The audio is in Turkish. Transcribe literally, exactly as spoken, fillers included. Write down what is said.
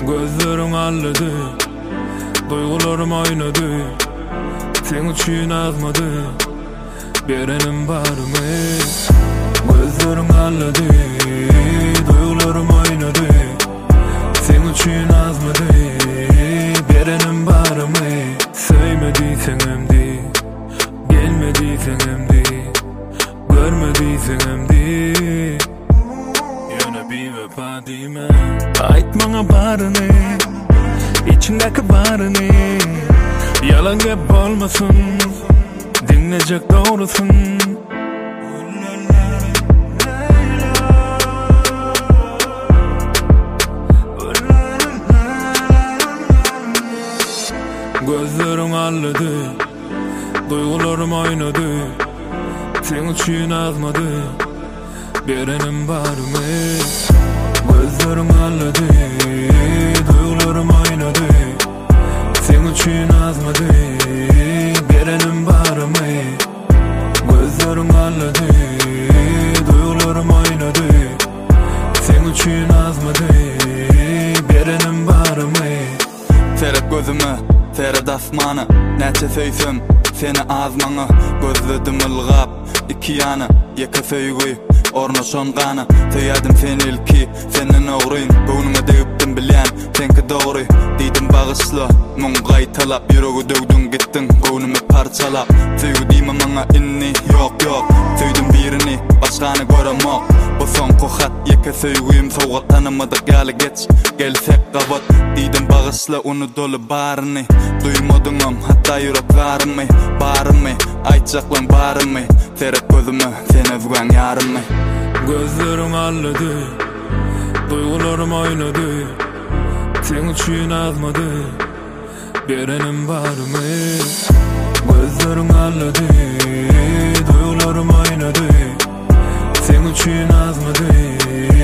Gözlerim ağladı, duygularım oynadı. Sen için azmadı, berenim var mı? Gözlerim ağladı, duygularım oynadı. Sen için azmadı, berenim var mı? Sevmediysen emdi, gelmediysen emdi, görmediysen emdi. Yana bir vefa diyme, ait bana barını, içindeki barını. Yalan hep olmasın, dinleyecek doğrusun. Gözlerim ağladı, duygularım oynadı. Sen için azmadı, berenim var mı? Gözlerim ağladı, duygularım oynadı. Sen için azmadı, berenim var mı? Gözlerim ağladı, duygularım oynadı. Sen için azmadı, berenim var mı? Terep gözümü, terep asmanı, neçe söysüm seni azmanı. Gözledim ılgap, iki yanı, yeke söygüy, orna şonganı. Tüyadım sen ilki, senin oğruyun. Boğunuma deyiptim bilen, senki doğru. Deydim bağışla, mungay talap. Yüreği dövdün gittin, boğunumu parçalap. Söygü deyme bana inni, yok yok. Söydüm birini, başkanı göremok. Bu son kohat, yeke söygüyüm. Soğuk tanımadık yalı geç, gelsek kabat. Deydim bağışla, onu dolu barını. Duymadınım, hatta yürek varım mı? Barım mı? Aytacaklan barım mı? Terep gözümü, sen özgün yarım mı? Gözlerim ağladı, duygularım oynadı. Sen için azmadı, berenim var mı? Gözlerim ağladı, duygularım oynadı. Sen için azmadı,